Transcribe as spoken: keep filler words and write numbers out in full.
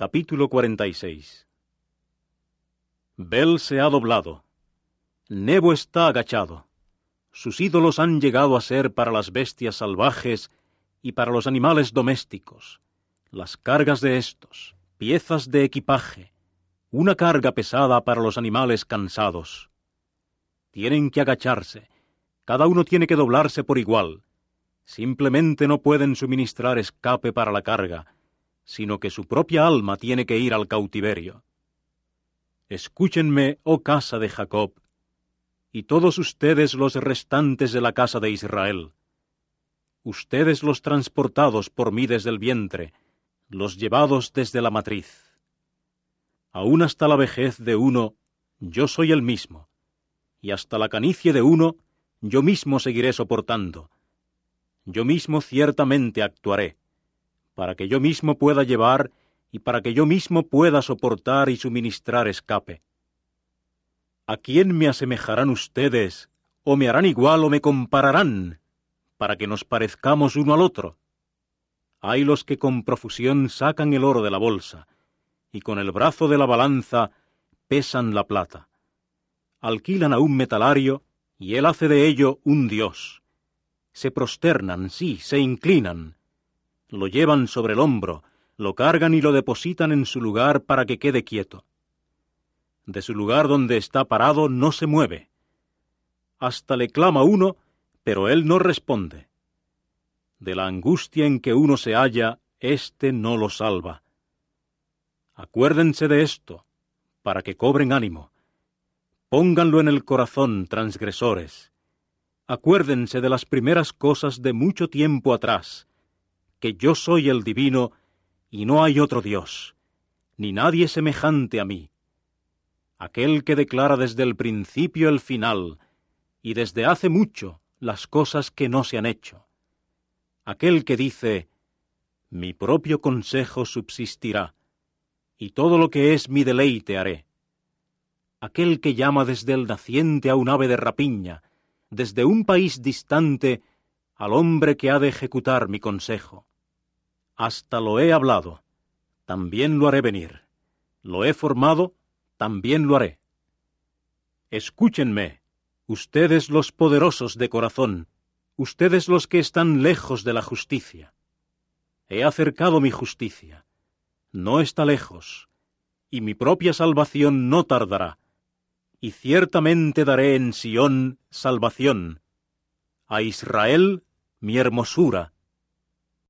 Capítulo cuarenta y seis. Bel se ha doblado. Nebo está agachado. Sus ídolos han llegado a ser para las bestias salvajes y para los animales domésticos. Las cargas de estos, piezas de equipaje, una carga pesada para los animales cansados. Tienen que agacharse, cada uno tiene que doblarse por igual. Simplemente no pueden suministrar escape para la carga, sino que su propia alma tiene que ir al cautiverio. Escúchenme, oh casa de Jacob, y todos ustedes los restantes de la casa de Israel. Ustedes los transportados por mí desde el vientre, los llevados desde la matriz. Aún hasta la vejez de uno, yo soy el mismo, y hasta la canicie de uno, yo mismo seguiré soportando. Yo mismo ciertamente actuaré, para que yo mismo pueda llevar y para que yo mismo pueda soportar y suministrar escape. ¿A quién me asemejarán ustedes, o me harán igual o me compararán, para que nos parezcamos uno al otro? Hay los que con profusión sacan el oro de la bolsa, y con el brazo de la balanza pesan la plata. Alquilan a un metalario, y él hace de ello un dios. Se prosternan, sí, se inclinan. Lo llevan sobre el hombro, lo cargan y lo depositan en su lugar para que quede quieto. De su lugar donde está parado no se mueve. Hasta le clama uno, pero él no responde. De la angustia en que uno se halla, éste no lo salva. Acuérdense de esto, para que cobren ánimo. Pónganlo en el corazón, transgresores. Acuérdense de las primeras cosas de mucho tiempo atrás, que yo soy el divino, y no hay otro Dios, ni nadie semejante a mí. Aquel que declara desde el principio el final, y desde hace mucho las cosas que no se han hecho. Aquel que dice, mi propio consejo subsistirá, y todo lo que es mi deleite haré. Aquel que llama desde el naciente a un ave de rapiña, desde un país distante, al hombre que ha de ejecutar mi consejo. Hasta lo he hablado, también lo haré venir. Lo he formado, también lo haré. Escúchenme, ustedes los poderosos de corazón, ustedes los que están lejos de la justicia. He acercado mi justicia, no está lejos, y mi propia salvación no tardará. Y ciertamente daré en Sión salvación, a Israel mi hermosura,